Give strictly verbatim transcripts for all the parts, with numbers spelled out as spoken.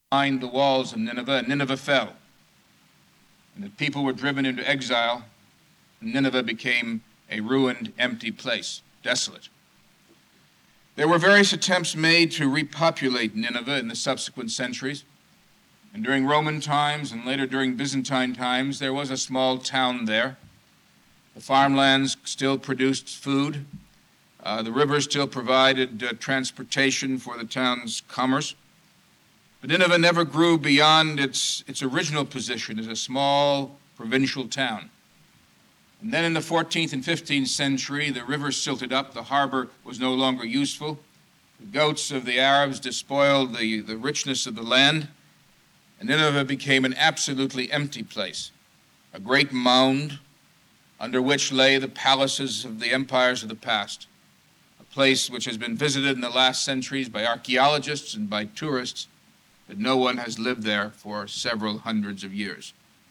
behind the walls of Nineveh, and Nineveh fell. And the people were driven into exile, and Nineveh became a ruined, empty place, desolate. There were various attempts made to repopulate Nineveh in the subsequent centuries. And during Roman times and later during Byzantine times, there was a small town there. The farmlands still produced food. Uh, the rivers still provided uh, transportation for the town's commerce. But Nineveh never grew beyond its, its original position as a small provincial town. And then in the fourteenth and fifteenth century, the river silted up, the harbor was no longer useful. The goats of the Arabs despoiled the, the richness of the land, and Nineveh became an absolutely empty place, a great mound under which lay the palaces of the empires of the past, a place which has been visited in the last centuries by archaeologists and by tourists, but no one has lived there for several hundreds of years.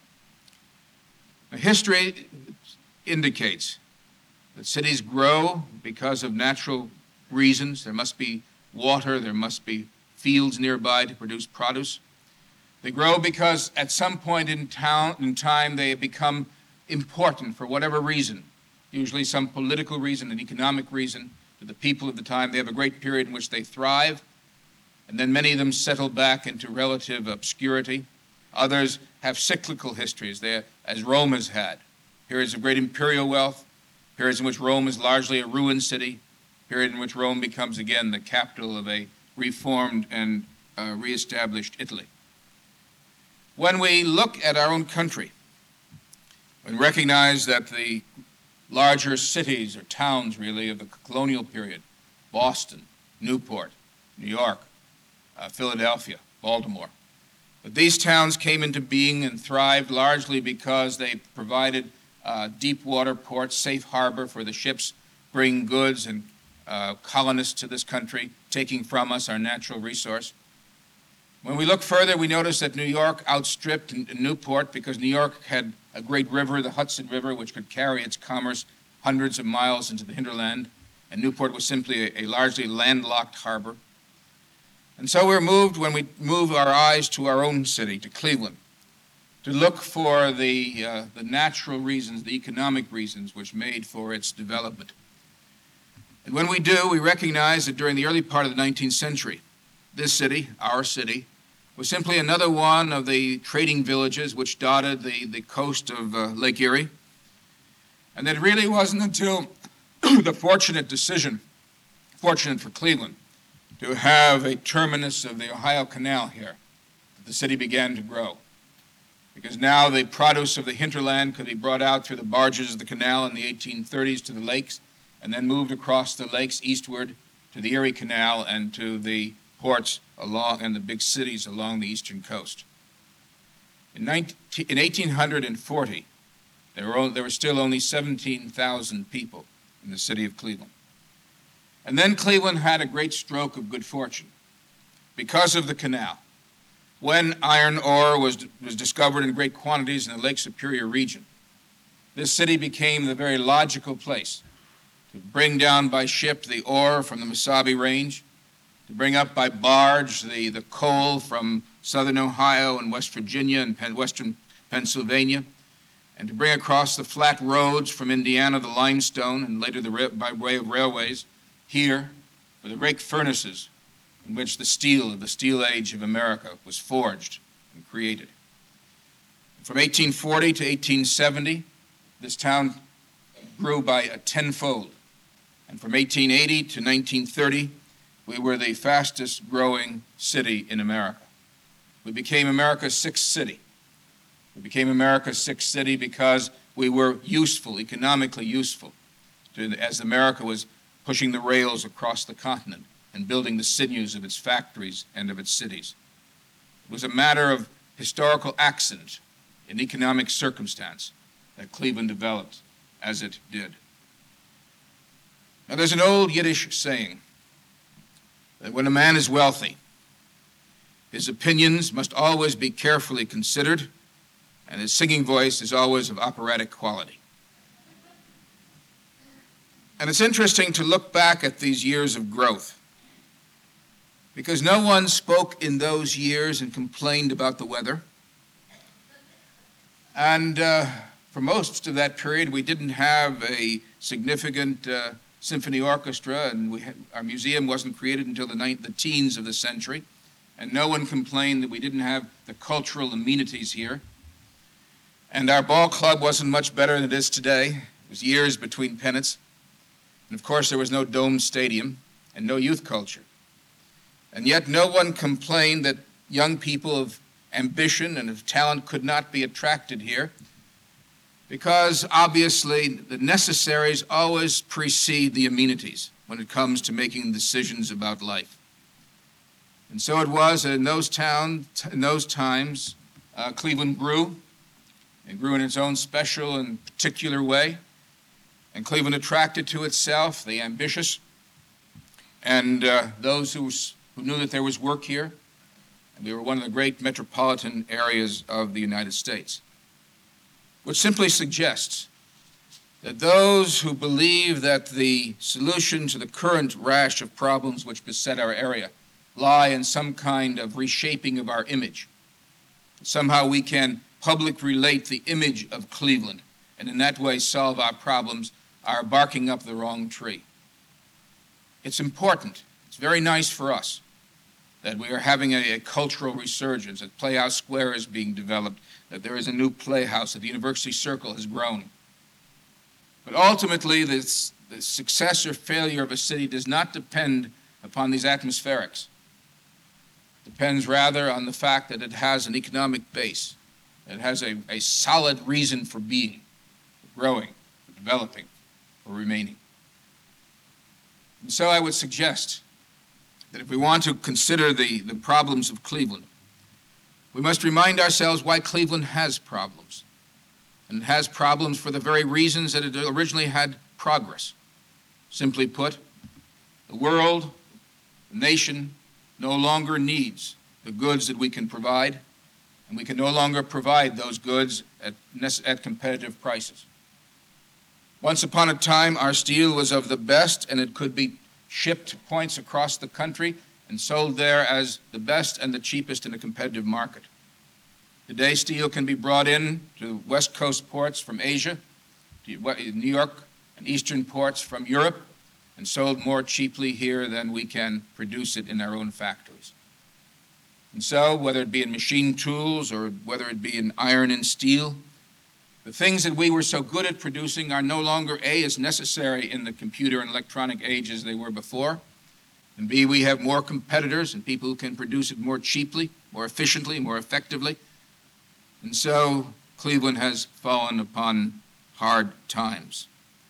Now, history indicates that cities grow because of natural reasons. There must be water, there must be fields nearby to produce produce. They grow because at some point in, town, in time they become important for whatever reason, usually some political reason, an economic reason to the people of the time. They have a great period in which they thrive, and then many of them settle back into relative obscurity. Others have cyclical histories, they, as Rome has had. Periods of great imperial wealth, periods in which Rome is largely a ruined city, period in which Rome becomes again the capital of a reformed and uh, reestablished Italy. When we look at our own country, and recognize that the larger cities or towns, really, of the colonial period, Boston, Newport, New York, uh, Philadelphia, Baltimore, but these towns came into being and thrived largely because they provided uh, deep water ports, safe harbor for the ships bringing goods and uh, colonists to this country, taking from us our natural resource. When we look further, we notice that New York outstripped Newport because New York had a great river, the Hudson River, which could carry its commerce hundreds of miles into the hinterland, and Newport was simply a, a largely landlocked harbor. And so we're moved, when we move our eyes to our own city, to Cleveland, to look for the, uh, the natural reasons, the economic reasons which made for its development. And when we do, we recognize that during the early part of the nineteenth century, this city, our city, was simply another one of the trading villages which dotted the, the coast of uh, Lake Erie. And that it really wasn't until the fortunate decision, fortunate for Cleveland, to have a terminus of the Ohio Canal here, that the city began to grow. Because now the produce of the hinterland could be brought out through the barges of the canal in the eighteen thirties to the lakes, and then moved across the lakes eastward to the Erie Canal and to the ports along and the big cities along the eastern coast. In, nineteen, in eighteen forty, there were, there were still only seventeen thousand people in the city of Cleveland. And then Cleveland had a great stroke of good fortune because of the canal. When iron ore was, was discovered in great quantities in the Lake Superior region, this city became the very logical place to bring down by ship the ore from the Mesabi Range, to bring up by barge the, the coal from southern Ohio and West Virginia and Pen- western Pennsylvania, and to bring across the flat roads from Indiana the limestone, and later the by way of railways, here for the rake furnaces in which the steel of the steel age of America was forged and created. From eighteen forty to eighteen seventy, this town grew by a tenfold. And from eighteen eighty to nineteen thirty, we were the fastest growing city in America. We became America's sixth city. We became America's sixth city because we were useful, economically useful, to, as America was pushing the rails across the continent and building the sinews of its factories and of its cities. It was a matter of historical accident and economic circumstance that Cleveland developed as it did. Now, there's an old Yiddish saying that when a man is wealthy, his opinions must always be carefully considered, and his singing voice is always of operatic quality. And it's interesting to look back at these years of growth because no one spoke in those years and complained about the weather. And uh, for most of that period, we didn't have a significant uh, symphony orchestra, and we had, our museum wasn't created until the, ninth, the teens of the century, and no one complained that we didn't have the cultural amenities here. And our ball club wasn't much better than it is today. It was years between pennants. And of course, there was no domed stadium and no youth culture. And yet no one complained that young people of ambition and of talent could not be attracted here, because obviously the necessaries always precede the amenities when it comes to making decisions about life. And so it was in those towns, in those times, uh, Cleveland grew. It grew in its own special and particular way. And Cleveland attracted to itself the ambitious and uh, those who, who knew that there was work here. And we were one of the great metropolitan areas of the United States, which simply suggests that those who believe that the solution to the current rash of problems which beset our area lie in some kind of reshaping of our image. Somehow we can public relate the image of Cleveland and in that way solve our problems, are barking up the wrong tree. It's important. It's very nice for us that we are having a, a cultural resurgence, that Playhouse Square is being developed, that there is a new playhouse, that the University Circle has grown. But ultimately, this, the success or failure of a city does not depend upon these atmospherics. It depends rather on the fact that it has an economic base. It has a, a solid reason for being, for growing, for developing, for remaining. And so I would suggest that if we want to consider the, the problems of Cleveland, we must remind ourselves why Cleveland has problems. And it has problems for the very reasons that it originally had progress. Simply put, the world, the nation, no longer needs the goods that we can provide, and we can no longer provide those goods at, at competitive prices. Once upon a time, our steel was of the best, and it could be shipped to points across the country and sold there as the best and the cheapest in a competitive market. Today, steel can be brought in to West Coast ports from Asia, to New York and eastern ports from Europe, and sold more cheaply here than we can produce it in our own factories. And so, whether it be in machine tools or whether it be in iron and steel, the things that we were so good at producing are no longer A, as necessary in the computer and electronic age as they were before, and B, we have more competitors and people who can produce it more cheaply, more efficiently, more effectively. And so Cleveland has fallen upon hard times.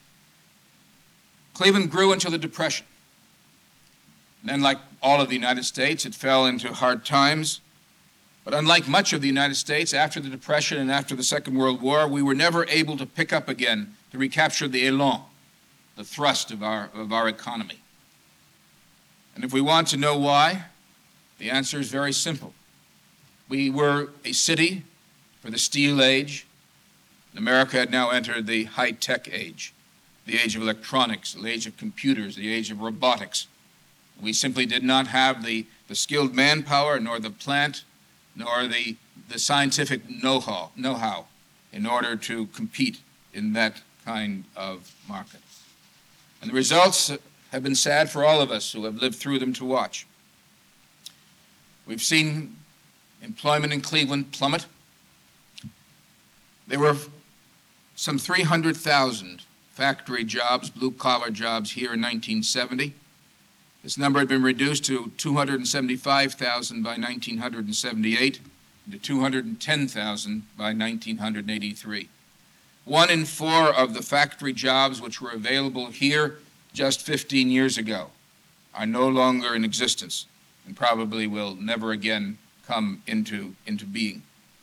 Cleveland grew until the Depression. And then, like all of the United States, it fell into hard times. But unlike much of the United States, after the Depression and after the Second World War, we were never able to pick up again, to recapture the élan, the thrust of our, of our economy. And if we want to know why, the answer is very simple. We were a city for the steel age. America had now entered the high-tech age, the age of electronics, the age of computers, the age of robotics. We simply did not have the, the skilled manpower, nor the plant, nor the, the scientific know-how, know-how in order to compete in that kind of market. And the results have been sad for all of us who have lived through them to watch. We've seen employment in Cleveland plummet. There were some three hundred thousand factory jobs, blue-collar jobs here in nineteen seventy. This number had been reduced to two hundred seventy-five thousand by nineteen seventy-eight and to two hundred ten thousand by nineteen eighty-three. One in four of the factory jobs which were available here just fifteen years ago are no longer in existence and probably will never again come into, into being.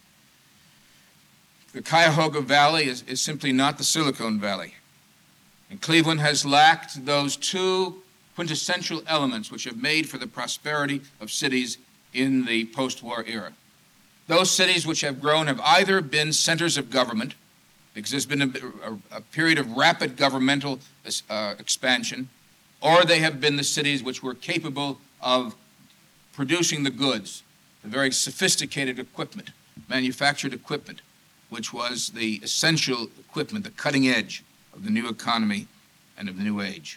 The Cuyahoga Valley is, is simply not the Silicon Valley. And Cleveland has lacked those two quintessential elements which have made for the prosperity of cities in the post-war era. Those cities which have grown have either been centers of government, because there's been a, a, a period of rapid governmental uh, expansion, or they have been the cities which were capable of producing the goods, the very sophisticated equipment, manufactured equipment, which was the essential equipment, the cutting edge of the new economy and of the new age.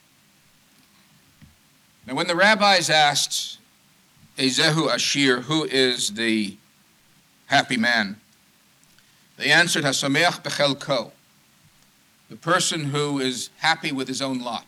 Now, when the rabbis asked Ezehu Ashir, who is the happy man, they answered, Hasameach bechelko, the person who is happy with his own lot.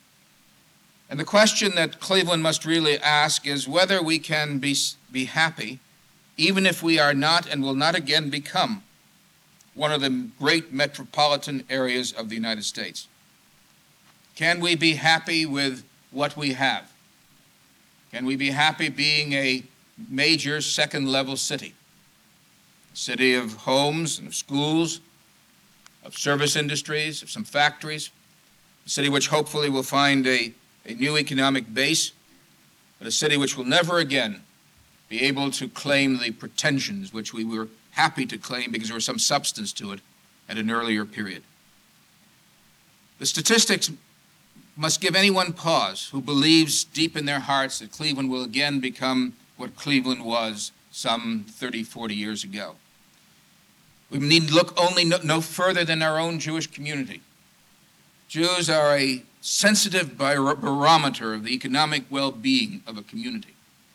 And the question that Cleveland must really ask is whether we can be, be happy even if we are not and will not again become one of the great metropolitan areas of the United States. Can we be happy with what we have? Can we be happy being a major second-level city? A city of homes and of schools, of service industries, of some factories, a city which hopefully will find a, a new economic base, but a city which will never again be able to claim the pretensions which we were happy to claim because there was some substance to it at an earlier period. The statistics must give anyone pause who believes deep in their hearts that Cleveland will again become what Cleveland was some thirty, forty years ago. We need look only no, no further than our own Jewish community. Jews are a sensitive barometer of the economic well-being of a community.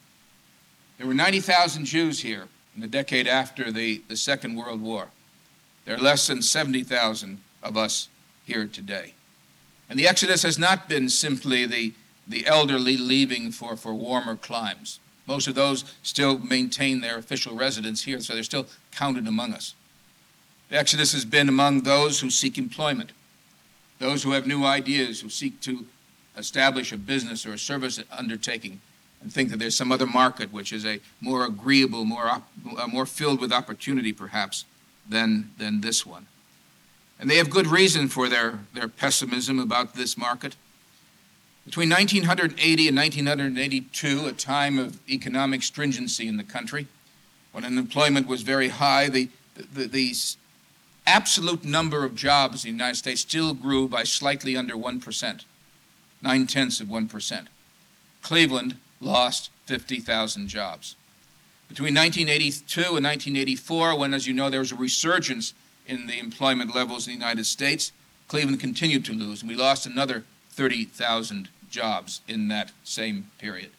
There were ninety thousand Jews here in the decade after the, the Second World War. There are less than seventy thousand of us here today. And the exodus has not been simply the, the elderly leaving for, for warmer climes. Most of those still maintain their official residence here, so they're still counted among us. The exodus has been among those who seek employment, those who have new ideas, who seek to establish a business or a service undertaking and think that there's some other market which is a more agreeable, more, op- uh, more filled with opportunity perhaps than, than this one. And they have good reason for their, their pessimism about this market. Between nineteen eighty and nineteen eighty-two, a time of economic stringency in the country, when unemployment was very high, the, the, the absolute number of jobs in the United States still grew by slightly under one percent, nine-tenths of one percent. Cleveland lost fifty thousand jobs. Between nineteen eighty-two and nineteen eighty-four, when, as you know, there was a resurgence in the employment levels in the United States, Cleveland continued to lose, and we lost another thirty thousand jobs in that same period.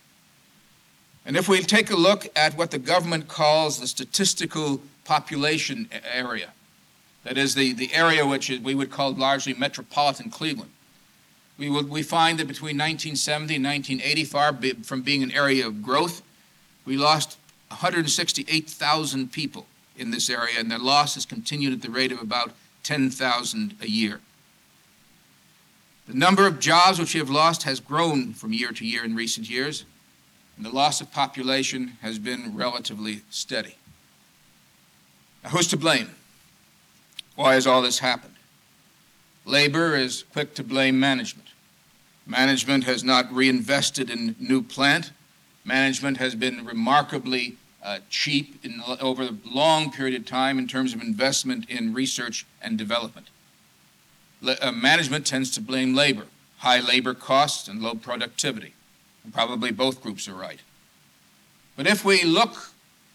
And if we take a look at what the government calls the statistical population area, that is the, the area which is, we would call largely metropolitan Cleveland, we, will, we find that between nineteen seventy and nineteen eighty, far be, from being an area of growth, we lost one hundred sixty-eight thousand people in this area, and their loss has continued at the rate of about ten thousand a year. The number of jobs which we have lost has grown from year to year in recent years, and the loss of population has been relatively steady. Now, who's to blame? Why has all this happened? Labor is quick to blame management. Management has not reinvested in new plant. Management has been remarkably uh, cheap in, over a long period of time in terms of investment in research and development. Le- uh, management tends to blame labor, high labor costs and low productivity. And probably both groups are right. But if we look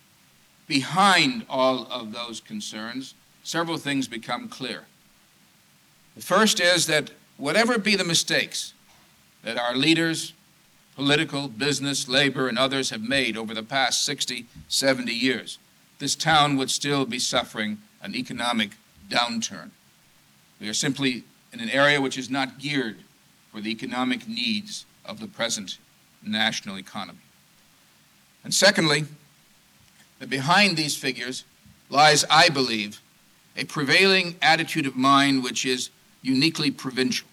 behind all of those concerns, several things become clear. The first is that whatever be the mistakes that our leaders, political, business, labor, and others have made over the past sixty, seventy years, this town would still be suffering an economic downturn. We are simply in an area which is not geared for the economic needs of the present national economy. And secondly, that behind these figures lies, I believe, a prevailing attitude of mind which is uniquely provincial.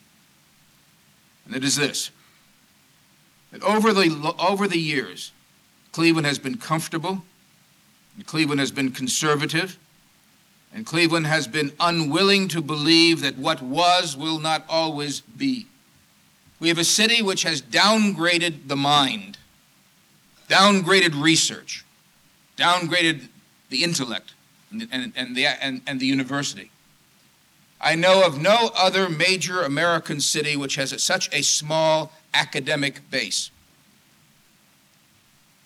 And it is this, that over the, over the years, Cleveland has been comfortable, and Cleveland has been conservative, and Cleveland has been unwilling to believe that what was will not always be. We have a city which has downgraded the mind, downgraded research, downgraded the intellect, and, and, and, the, and, and the university. I know of no other major American city which has a, such a small academic base.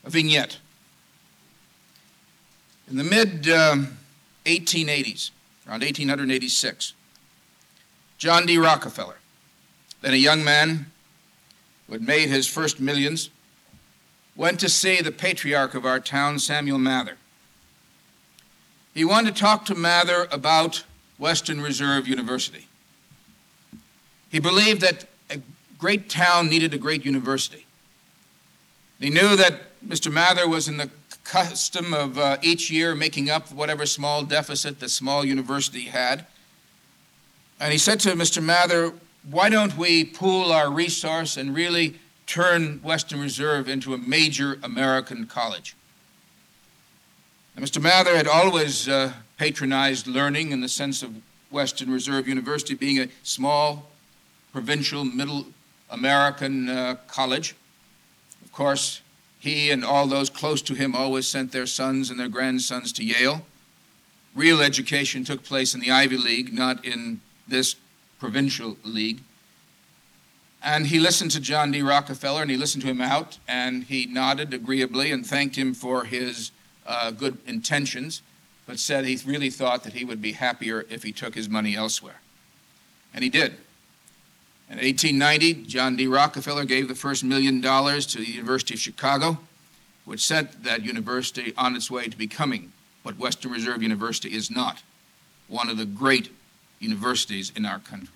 a vignette. In the mid um, eighteen eighties, around eighteen eighty-six, John D. Rockefeller, then a young man who had made his first millions, went to see the patriarch of our town, Samuel Mather. He wanted to talk to Mather about Western Reserve University. He believed that a great town needed a great university. He knew that Mister Mather was in the custom of uh, each year making up whatever small deficit the small university had. And he said to Mister Mather, why don't we pool our resource and really turn Western Reserve into a major American college? And Mister Mather had always uh, patronized learning in the sense of Western Reserve University being a small, provincial, middle American uh, college. Of course, he and all those close to him always sent their sons and their grandsons to Yale. Real education took place in the Ivy League, not in this provincial league. And he listened to John D. Rockefeller, and he listened to him out, and he nodded agreeably and thanked him for his uh, good intentions, but said he really thought that he would be happier if he took his money elsewhere. And he did. In eighteen ninety, John D. Rockefeller gave the first million dollars to the University of Chicago, which sent that university on its way to becoming what Western Reserve University is not, one of the great universities in our country.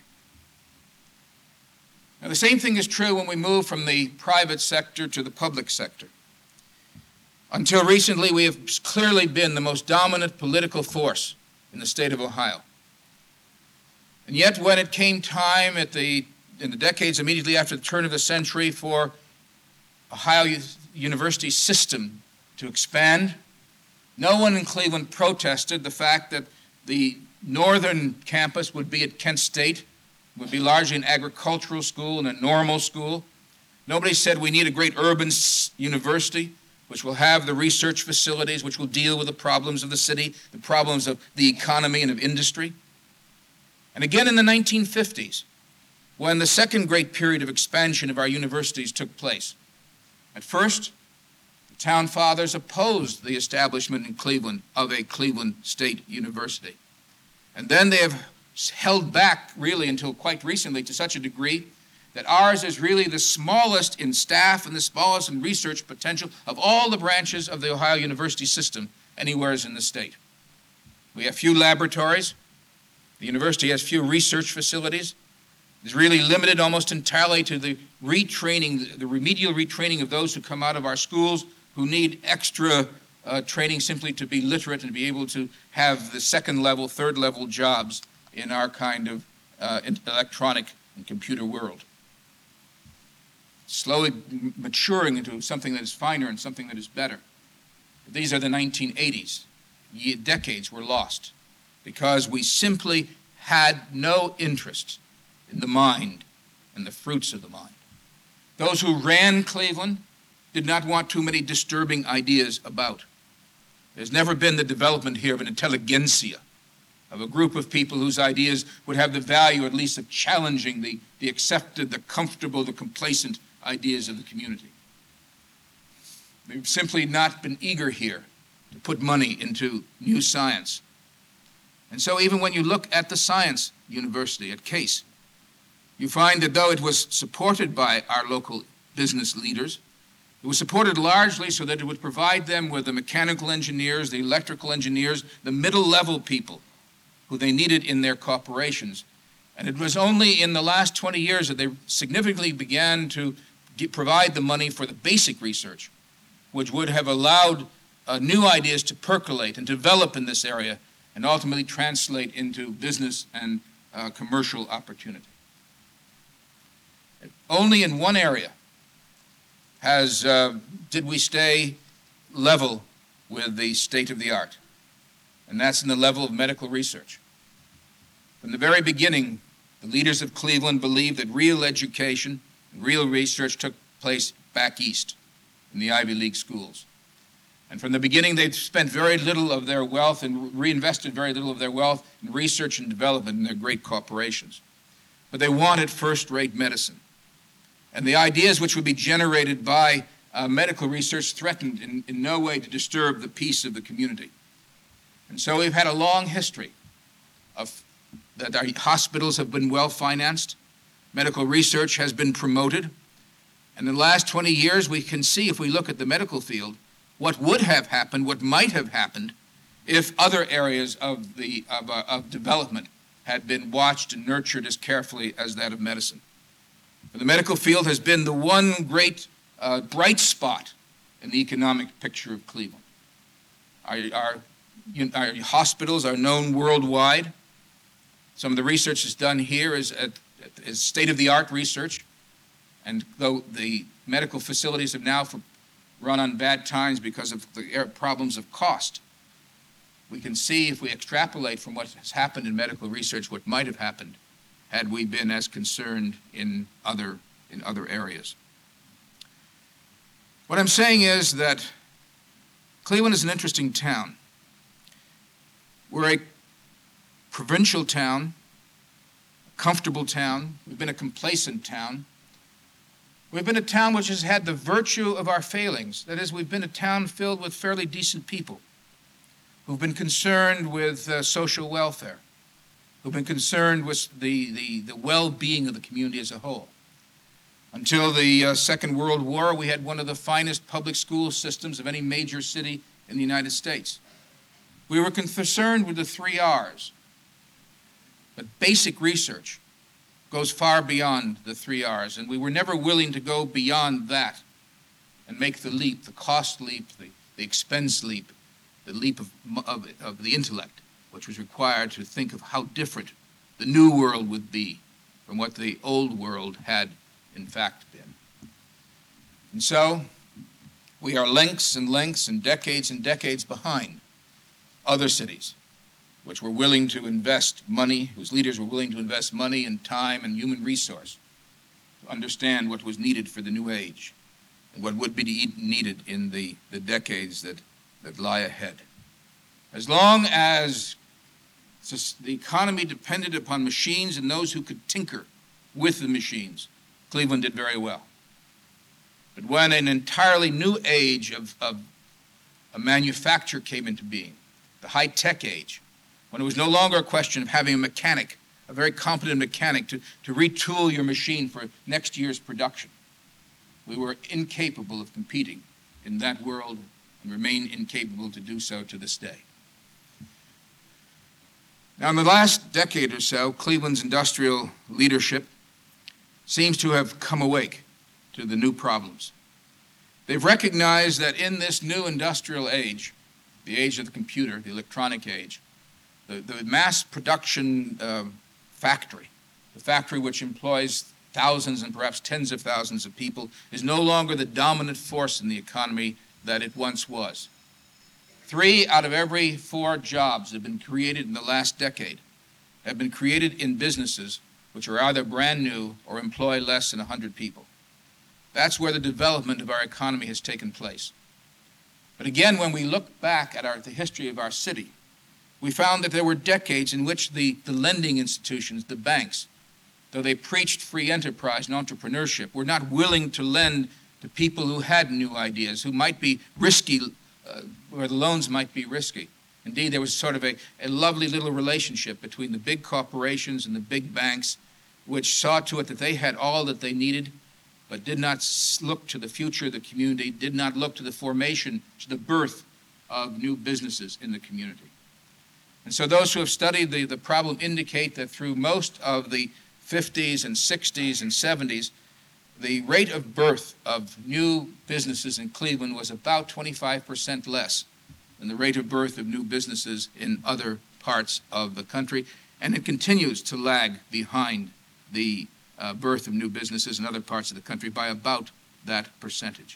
Now, the same thing is true when we move from the private sector to the public sector. Until recently, we have clearly been the most dominant political force in the state of Ohio. And yet, when it came time at the in the decades immediately after the turn of the century for Ohio University system to expand, no one in Cleveland protested the fact that the northern campus would be at Kent State, would be largely an agricultural school and a normal school. Nobody said we need a great urban university which will have the research facilities, which will deal with the problems of the city, the problems of the economy and of industry. And again in the nineteen fifties, when the second great period of expansion of our universities took place. At first, the town fathers opposed the establishment in Cleveland of a Cleveland State University. And then they have held back really until quite recently to such a degree that ours is really the smallest in staff and the smallest in research potential of all the branches of the Ohio University system anywhere in the state. We have few laboratories. The university has few research facilities. It's really limited almost entirely to the retraining, the remedial retraining of those who come out of our schools who need extra uh, training simply to be literate and be able to have the second level, third level jobs in our kind of uh, electronic and computer world. Slowly maturing into something that is finer and something that is better. These are the nineteen eighties. Ye- decades were lost because we simply had no interest in the mind and the fruits of the mind. Those who ran Cleveland did not want too many disturbing ideas about. There's never been the development here of an intelligentsia, of a group of people whose ideas would have the value at least of challenging the, the accepted, the comfortable, the complacent ideas of the community. They've simply not been eager here to put money into new science. And so even when you look at the science university at Case, you find that though it was supported by our local business leaders, it was supported largely so that it would provide them with the mechanical engineers, the electrical engineers, the middle-level people who they needed in their corporations. And it was only in the last twenty years that they significantly began to get, provide the money for the basic research, which would have allowed uh, new ideas to percolate and develop in this area and ultimately translate into business and uh, commercial opportunity. Only in one area has uh, did we stay level with the state of the art, and that's in the level of medical research. From the very beginning, the leaders of Cleveland believed that real education, real research took place back east in the Ivy League schools. And from the beginning, they'd spent very little of their wealth and reinvested very little of their wealth in research and development in their great corporations. But they wanted first-rate medicine. And the ideas which would be generated by uh, medical research threatened in, in no way to disturb the peace of the community. And so we've had a long history of that our hospitals have been well financed, medical research has been promoted, and in the last twenty years we can see, if we look at the medical field, what would have happened, what might have happened if other areas of, the, of, uh, of development had been watched and nurtured as carefully as that of medicine. The medical field has been the one great uh, bright spot in the economic picture of Cleveland. Our, our, our hospitals are known worldwide. Some of the research that's done here is, at, is state-of-the-art research, and though the medical facilities have now for, run on bad times because of the problems of cost, we can see, if we extrapolate from what has happened in medical research, what might have happened had we been as concerned in other, in other areas. What I'm saying is that Cleveland is an interesting town. We're a provincial town, a comfortable town. We've been a complacent town. We've been a town which has had the virtue of our failings. That is, we've been a town filled with fairly decent people who've been concerned with uh, social welfare, who've been concerned with the, the, the well-being of the community as a whole. Until the uh, Second World War, we had one of the finest public school systems of any major city in the United States. We were concerned with the three R's, but basic research goes far beyond the three R's, and we were never willing to go beyond that and make the leap, the cost leap, the, the expense leap, the leap of, of, of the intellect, which was required to think of how different the new world would be from what the old world had in fact been. And so we are lengths and lengths and decades and decades behind other cities which were willing to invest money, whose leaders were willing to invest money and time and human resource to understand what was needed for the new age and what would be needed in the, the decades that, that lie ahead. As long as the economy depended upon machines and those who could tinker with the machines, Cleveland did very well. But when an entirely new age of, of a manufacture came into being, the high-tech age, when it was no longer a question of having a mechanic, a very competent mechanic, to, to retool your machine for next year's production, we were incapable of competing in that world and remain incapable to do so to this day. Now, in the last decade or so, Cleveland's industrial leadership seems to have come awake to the new problems. They've recognized that in this new industrial age, the age of the computer, the electronic age, the, the mass production uh, factory, the factory which employs thousands and perhaps tens of thousands of people, is no longer the dominant force in the economy that it once was. Three out of every four jobs that have been created in the last decade have been created in businesses which are either brand new or employ less than one hundred people. That's where the development of our economy has taken place. But again, when we look back at our, the history of our city, we found that there were decades in which the, the lending institutions, the banks, though they preached free enterprise and entrepreneurship, were not willing to lend to people who had new ideas, who might be risky, uh, where the loans might be risky. Indeed, there was sort of a, a lovely little relationship between the big corporations and the big banks, which saw to it that they had all that they needed, but did not look to the future of the community, did not look to the formation, to the birth of new businesses in the community. And so those who have studied the, the problem indicate that through most of the fifties and sixties and seventies, the rate of birth of new businesses in Cleveland was about twenty-five percent less than the rate of birth of new businesses in other parts of the country, and it continues to lag behind the uh, birth of new businesses in other parts of the country by about that percentage.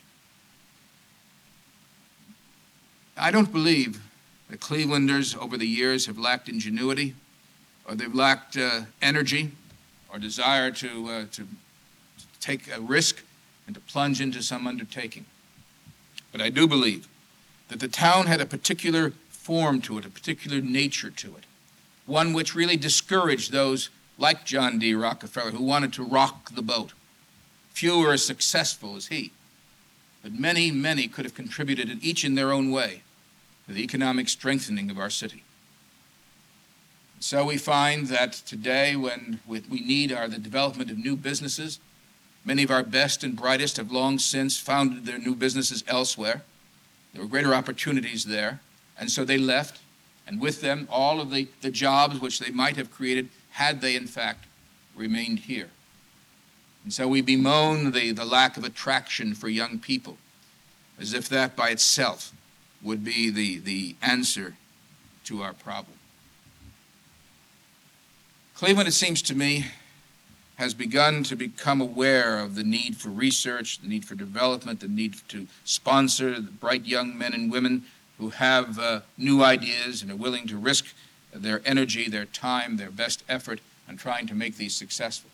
I don't believe that Clevelanders over the years have lacked ingenuity, or they've lacked uh, energy, or desire to, uh, to take a risk and to plunge into some undertaking. But I do believe that the town had a particular form to it, a particular nature to it, one which really discouraged those like John D. Rockefeller who wanted to rock the boat. Few were as successful as he. but many, many could have contributed, each in their own way, to the economic strengthening of our city. So we find that today, when we need are the development of new businesses, many of our best and brightest have long since founded their new businesses elsewhere. There were greater opportunities there, and so they left, and with them all of the, the jobs which they might have created had they, in fact, remained here. And so we bemoan the, the lack of attraction for young people, as if that by itself would be the, the answer to our problem. Cleveland, it seems to me, has begun to become aware of the need for research, the need for development, the need to sponsor the bright young men and women who have uh, new ideas and are willing to risk their energy, their time, their best effort on trying to make these successful.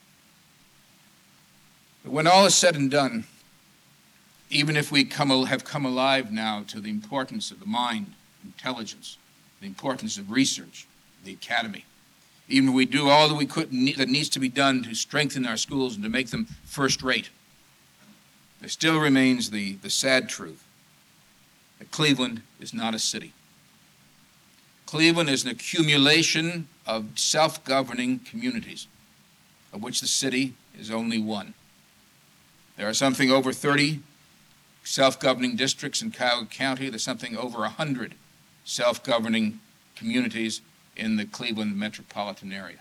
But when all is said and done, even if we come, have come alive now to the importance of the mind, intelligence, the importance of research, the academy, even if we do all that we could that needs to be done to strengthen our schools and to make them first-rate, there still remains the, the sad truth that Cleveland is not a city. Cleveland is an accumulation of self-governing communities, of which the city is only one. There are something over thirty self-governing districts in Cuyahoga County. There's something over one hundred self-governing communities in the Cleveland metropolitan area.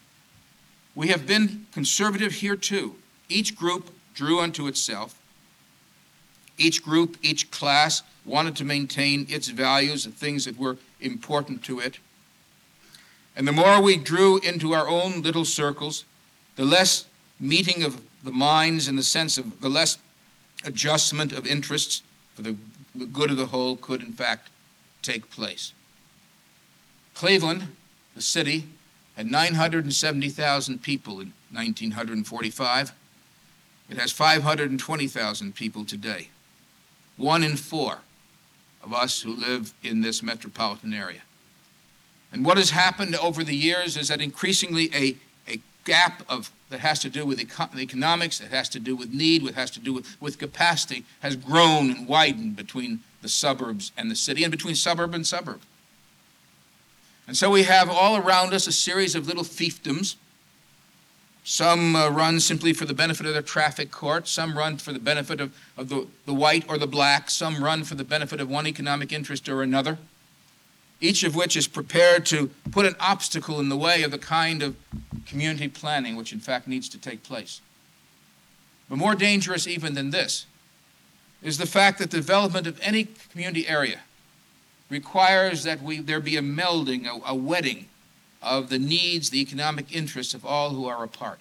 We have been conservative here too. Each group drew unto itself. Each group, each class wanted to maintain its values and things that were important to it. And the more we drew into our own little circles, the less meeting of the minds in the sense of the less adjustment of interests for the good of the whole could in fact take place. Cleveland, the city, had nine hundred seventy thousand people in nineteen forty-five. It has five hundred twenty thousand people today. One in four of us who live in this metropolitan area. And what has happened over the years is that increasingly a, a gap of that has to do with eco- economics, that has to do with need, that has to do with, with capacity, has grown and widened between the suburbs and the city, and between suburb and suburb. And so we have all around us a series of little fiefdoms. Some uh, run simply for the benefit of their traffic court. Some run for the benefit of, of the, the white or the black. Some run for the benefit of one economic interest or another, each of which is prepared to put an obstacle in the way of the kind of community planning which in fact needs to take place. But more dangerous even than this is the fact that the development of any community area requires that we, there be a melding, a, a wedding of the needs, the economic interests of all who are a part.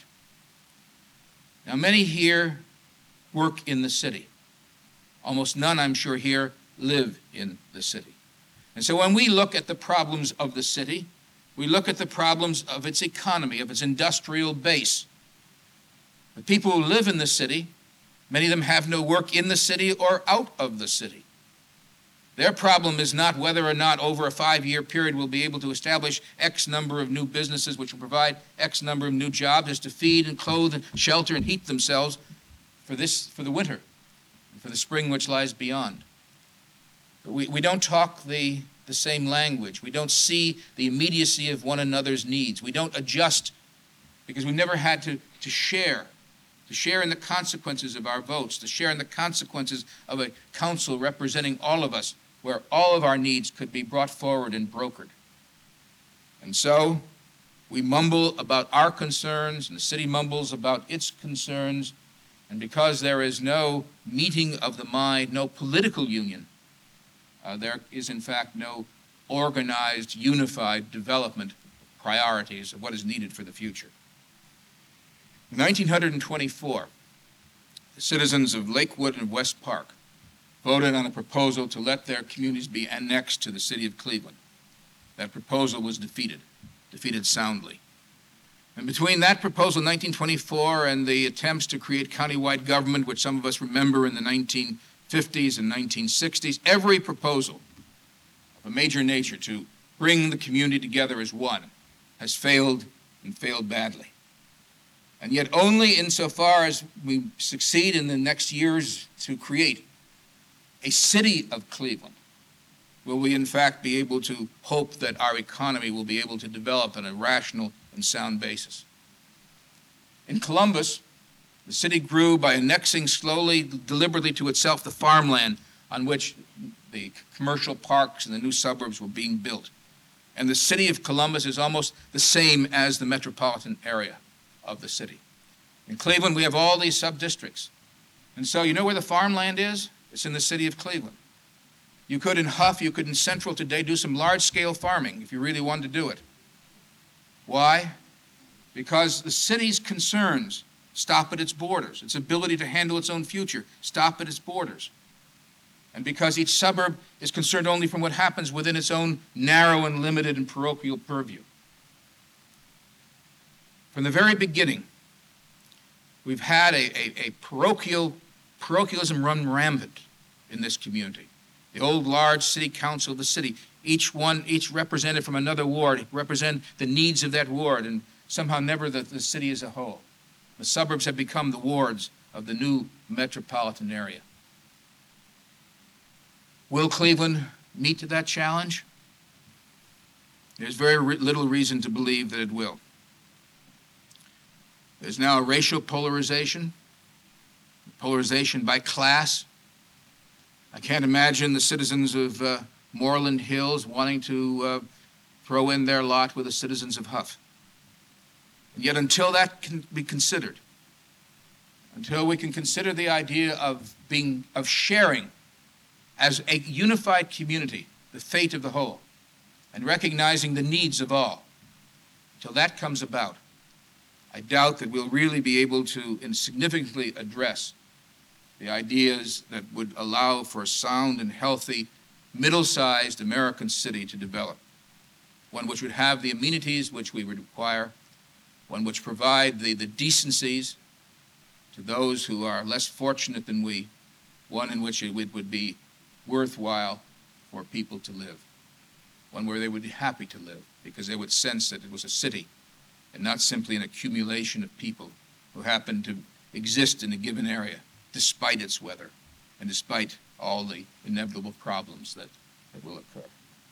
Now, many here work in the city. Almost none, I'm sure, here live in the city. And so when we look at the problems of the city, we look at the problems of its economy, of its industrial base. The people who live in the city, many of them have no work in the city or out of the city. Their problem is not whether or not over a five-year period we'll be able to establish X number of new businesses which will provide X number of new jobs, is to feed and clothe and shelter and heat themselves for this, for the winter, and for the spring which lies beyond. But we, we don't talk the, the same language. We don't see the immediacy of one another's needs. We don't adjust because we've never had to, to share, to share in the consequences of our votes, to share in the consequences of a council representing all of us, where all of our needs could be brought forward and brokered. And so we mumble about our concerns, and the city mumbles about its concerns, and because there is no meeting of the mind, no political union, uh, there is in fact no organized, unified development priorities of what is needed for the future. In nineteen twenty-four, the citizens of Lakewood and West Park voted on a proposal to let their communities be annexed to the city of Cleveland. That proposal was defeated, defeated soundly. And between that proposal in nineteen twenty-four and the attempts to create countywide government, which some of us remember in the nineteen fifties and nineteen sixties, every proposal of a major nature to bring the community together as one has failed and failed badly. And yet only insofar as we succeed in the next years to create a city of Cleveland, will we in fact be able to hope that our economy will be able to develop on a rational and sound basis. In Columbus, the city grew by annexing slowly, deliberately to itself the farmland on which the commercial parks and the new suburbs were being built. And the city of Columbus is almost the same as the metropolitan area of the city. In Cleveland, we have all these sub-districts. And so you know where the farmland is? It's in the city of Cleveland. You could in Huff, you could in Central today do some large-scale farming if you really wanted to do it. Why? Because the city's concerns stop at its borders. Its ability to handle its own future stop at its borders. And because each suburb is concerned only from what happens within its own narrow and limited and parochial purview. From the very beginning, we've had a, a, a parochial, parochialism run rampant in this community. The old large city council of the city, each one, each represented from another ward, represent the needs of that ward and somehow never the, the city as a whole. The suburbs have become the wards of the new metropolitan area. Will Cleveland meet to that challenge? There's very re- little reason to believe that it will. There's now a racial polarization, polarization by class. I can't imagine the citizens of uh, Moreland Hills wanting to uh, throw in their lot with the citizens of Huff. And yet until that can be considered, until we can consider the idea of being, of sharing as a unified community the fate of the whole and recognizing the needs of all, until that comes about, I doubt that we'll really be able to significantly address the ideas that would allow for a sound and healthy, middle-sized American city to develop, one which would have the amenities which we would require, one which provide the, the decencies to those who are less fortunate than we, one in which it would, would be worthwhile for people to live, one where they would be happy to live because they would sense that it was a city and not simply an accumulation of people who happen to exist in a given area despite its weather and despite all the inevitable problems that, that will occur.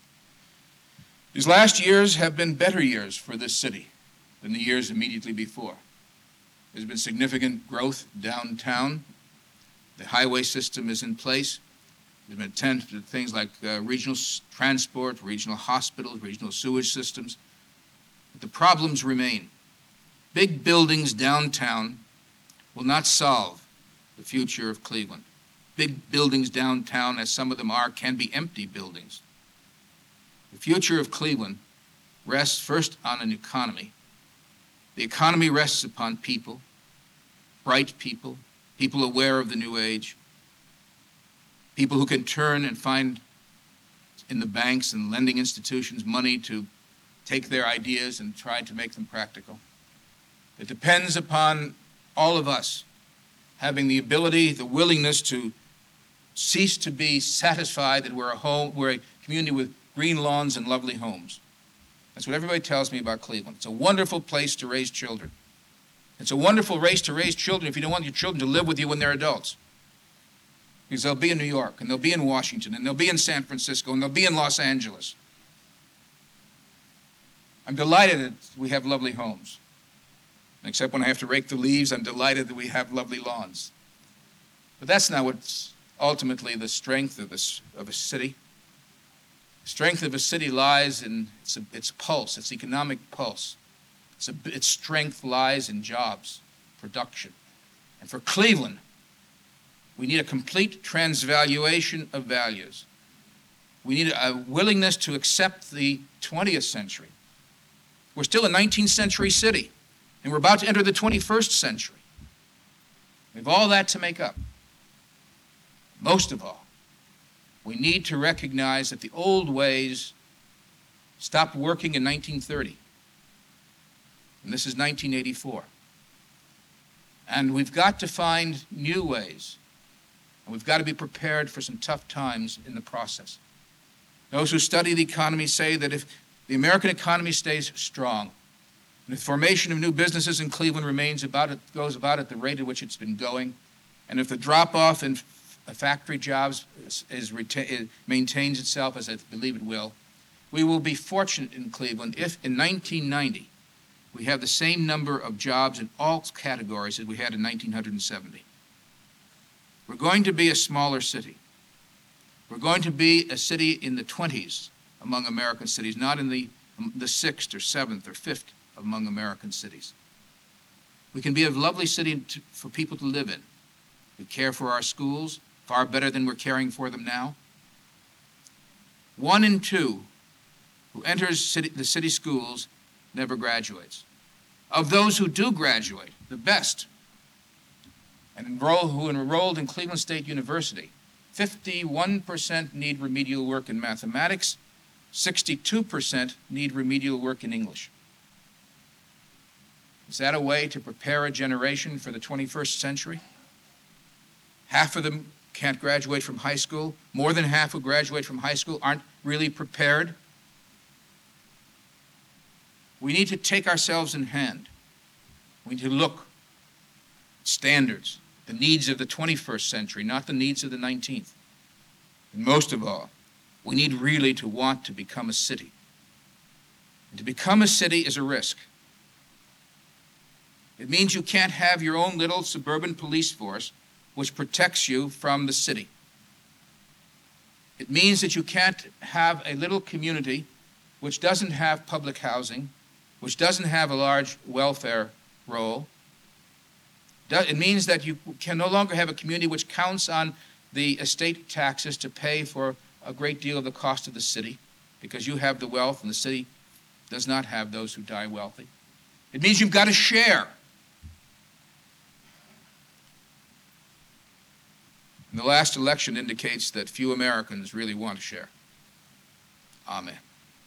These last years have been better years for this city than the years immediately before. There's been significant growth downtown. The highway system is in place. There's been attempts to things like uh, regional s- transport, regional hospitals, regional sewage systems. But the problems remain. Big buildings downtown will not solve the future of Cleveland. Big buildings downtown, as some of them are, can be empty buildings. The future of Cleveland rests first on an economy. The economy rests upon people, bright people, people aware of the new age, people who can turn and find in the banks and lending institutions money to take their ideas and try to make them practical. It depends upon all of us having the ability, the willingness to cease to be satisfied that we're a home, we're a community with green lawns and lovely homes. That's what everybody tells me about Cleveland. It's a wonderful place to raise children. It's a wonderful race to raise children if you don't want your children to live with you when they're adults. Because they'll be in New York, and they'll be in Washington, and they'll be in San Francisco, and they'll be in Los Angeles. I'm delighted that we have lovely homes. Except when I have to rake the leaves, I'm delighted that we have lovely lawns. But that's not what's ultimately the strength of, this, of a city. The strength of a city lies in its, its pulse, its economic pulse. Its, its strength lies in jobs, production. And for Cleveland, we need a complete transvaluation of values. We need a willingness to accept the twentieth century. We're still a nineteenth century city, and we're about to enter the twenty-first century. We have all that to make up. Most of all, we need to recognize that the old ways stopped working in nineteen thirty. And this is nineteen eighty-four. And we've got to find new ways. And we've got to be prepared for some tough times in the process. Those who study the economy say that if the American economy stays strong, and the formation of new businesses in Cleveland remains about it, goes about at the rate at which it's been going, and if the drop-off in factory jobs is, is reta- it maintains itself, as I believe it will, we will be fortunate in Cleveland if in nineteen ninety we have the same number of jobs in all categories as we had in nineteen seventy. We're going to be a smaller city. We're going to be a city in the twenties among American cities, not in the, the sixth or seventh or fifth among American cities. We can be a lovely city to, for people to live in. We care for our schools far better than we're caring for them now. One in two who enters city, the city schools never graduates. Of those who do graduate, the best, and enroll, who enrolled in Cleveland State University, fifty-one percent need remedial work in mathematics, sixty-two percent need remedial work in English. Is that a way to prepare a generation for the twenty-first century? Half of them can't graduate from high school. More than half who graduate from high school aren't really prepared. We need to take ourselves in hand. We need to look at standards, the needs of the twenty-first century, not the needs of the nineteenth. And most of all, we need really to want to become a city. And to become a city is a risk. It means you can't have your own little suburban police force which protects you from the city. It means that you can't have a little community which doesn't have public housing, which doesn't have a large welfare role. It means that you can no longer have a community which counts on the estate taxes to pay for a great deal of the cost of the city, because you have the wealth and the city does not have those who die wealthy. It means you've got to share. And the last election indicates that few Americans really want to share. Amen.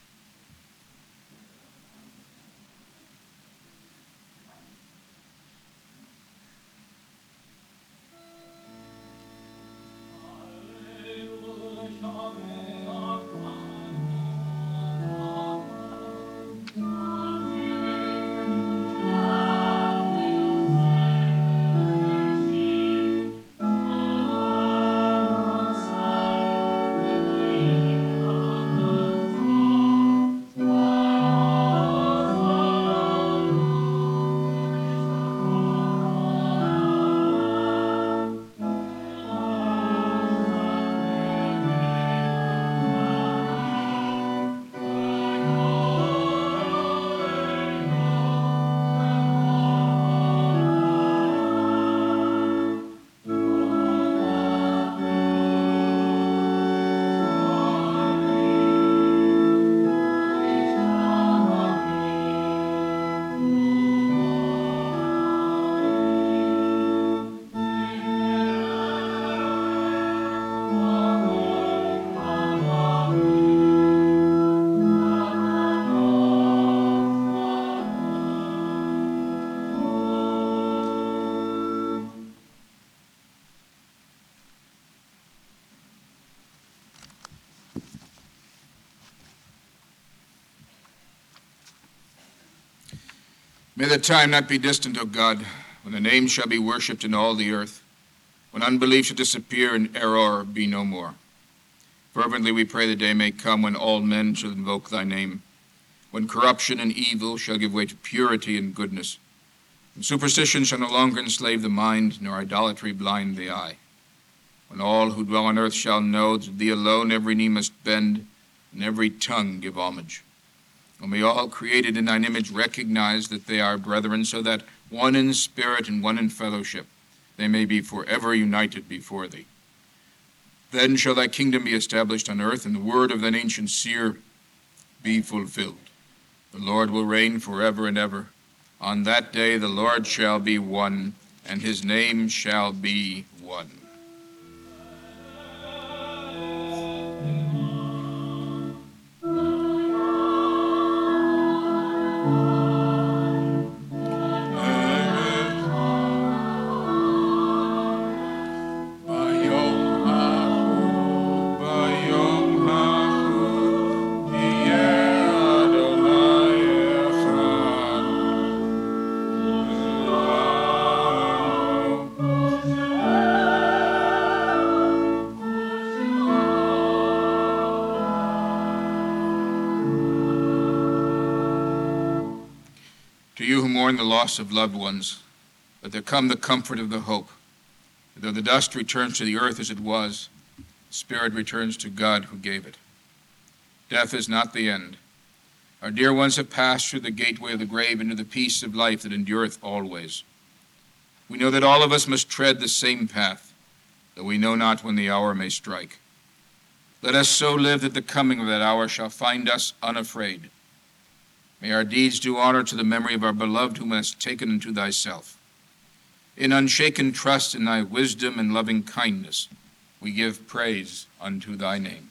May the time not be distant, O God, when the name shall be worshipped in all the earth, when unbelief shall disappear and error be no more. Fervently we pray the day may come when all men shall invoke thy name, when corruption and evil shall give way to purity and goodness, when superstition shall no longer enslave the mind, nor idolatry blind the eye, when all who dwell on earth shall know that to thee alone every knee must bend, and every tongue give homage. And may all created in thine image recognize that they are brethren, so that one in spirit and one in fellowship, they may be forever united before thee. Then shall thy kingdom be established on earth, and the word of thine ancient seer be fulfilled. The Lord will reign forever and ever. On that day the Lord shall be one, and his name shall be one. Oh To you who mourn the loss of loved ones, let there come the comfort of the hope that though the dust returns to the earth as it was, the spirit returns to God who gave it. Death is not the end. Our dear ones have passed through the gateway of the grave into the peace of life that endureth always. We know that all of us must tread the same path, though we know not when the hour may strike. Let us so live that the coming of that hour shall find us unafraid. May our deeds do honor to the memory of our beloved whom hast taken unto thyself. In unshaken trust in thy wisdom and loving kindness, we give praise unto thy name.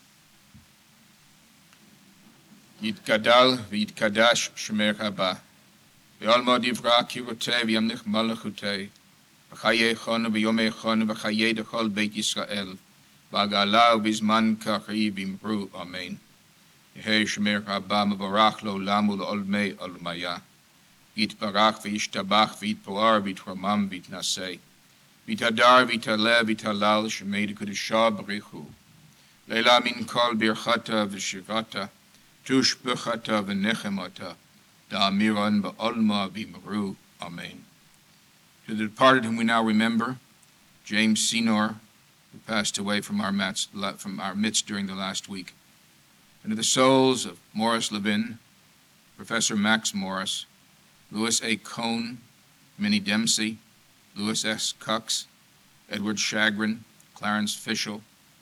Yitgadal v'yitkadash shemer haba, v'alma divra kirotei v'yamnich malachutei, v'chaye chon v'yomei chon v'chaye dechol beit Yisrael, v'agala v'zman kari v'imru, amen. Yehei shemer haba mevarach lo lamu l'olmei olmaya, yitbarach v'yishtabach v'yitpoar v'yitramam v'yitnasei, v'yitadar v'yitaleh v'yitalal shemei dekudesha b'richu, leila min kol birchata v'shivata, tush b'chata v'nechemata, da'amiran ba'olma v'imru, amen. To the departed whom we now remember, James Senor, who passed away from our, mats, from our midst during the last week, and to the souls of Morris Levin, Professor Max Morris, Louis A. Cohn, Minnie Dempsey, Louis S. Cox, Edward Chagrin, Clarence Fischel,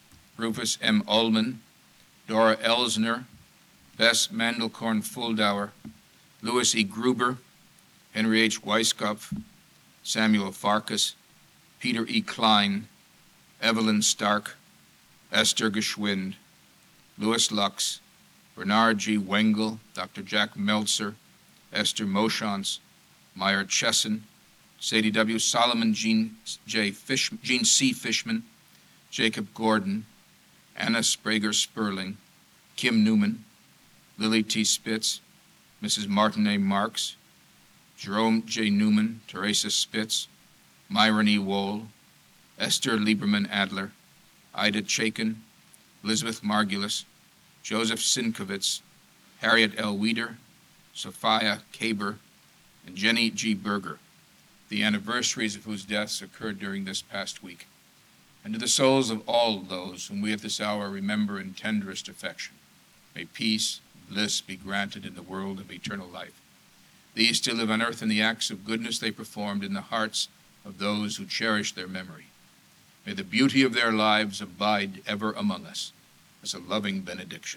Rufus M. Ullman, Dora Elsner, Bess Mandelkorn Fuldauer, Louis E. Gruber, Henry H. Weiskopf, Samuel Farkas, Peter E. Klein, Evelyn Stark, Esther Geschwind, Louis Lux, Bernard G. Wengel, Doctor Jack Meltzer, Esther Moshantz, Meyer Chesson, Sadie W. Solomon, Jean, J. Fish, Jean C. Fishman, Jacob Gordon, Anna Sprager Sperling, Kim Newman, Lily T. Spitz, Missus Martin A. Marks, Jerome J. Newman, Teresa Spitz, Myron E. Wohl, Esther Lieberman Adler, Ida Chaikin, Elizabeth Margulis, Joseph Sinkovitz, Harriet L. Weider, Sophia Kaber, and Jenny G. Berger, the anniversaries of whose deaths occurred during this past week, and to the souls of all those whom we at this hour remember in tenderest affection. May peace and bliss be granted in the world of eternal life. These still live on earth in the acts of goodness they performed in the hearts of those who cherish their memory. May the beauty of their lives abide ever among us as a loving benediction.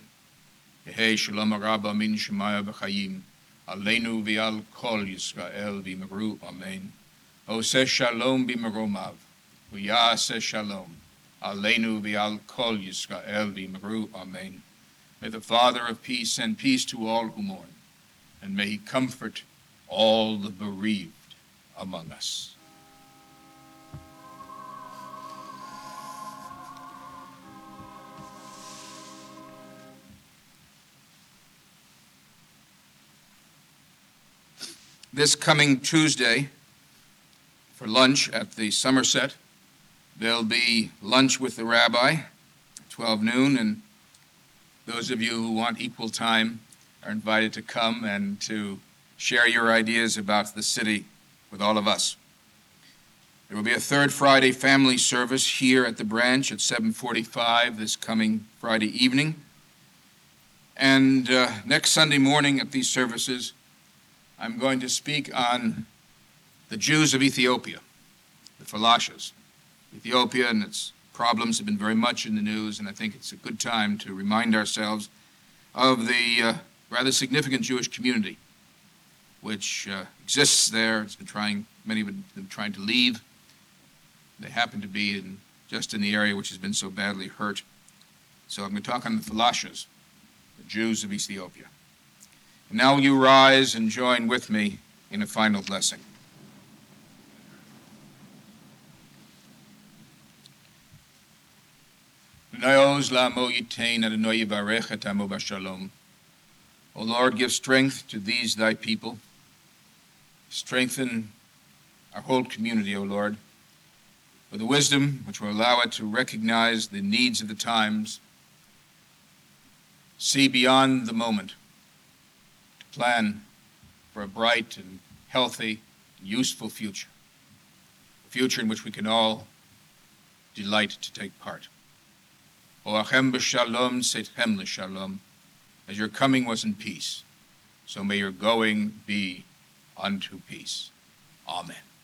Yehei shalom rabba min shemaya v'chayim, aleinu v'al kol Yisrael v'imru, amen. Oseh shalom b'meromav, v'yaseh shalom, aleinu v'al kol Yisrael v'imru, amen. May the Father of peace send peace to all who mourn, and may he comfort all the bereaved among us. This coming Tuesday, for lunch at the Somerset, there'll be lunch with the rabbi at twelve noon, and those of you who want equal time are invited to come and to share your ideas about the city with all of us. There will be a third Friday family service here at the branch at seven forty-five this coming Friday evening. And uh, next Sunday morning at these services, I'm going to speak on the Jews of Ethiopia, the Falashas. Ethiopia and its problems have been very much in the news, and I think it's a good time to remind ourselves of the uh, rather significant Jewish community which uh, exists there. It's been trying, many have been trying to leave. They happen to be in, just in the area which has been so badly hurt. So I'm going to talk on the Falashas, the Jews of Ethiopia. And now will you rise and join with me in a final blessing. O Lord, give strength to these thy people. Strengthen our whole community, O Lord, with the wisdom which will allow it to recognize the needs of the times, see beyond the moment, to plan for a bright and healthy, useful future, a future in which we can all delight to take part. Oachem b'shalom, seitchem l'shalom. As your coming was in peace, so may your going be unto peace. Amen.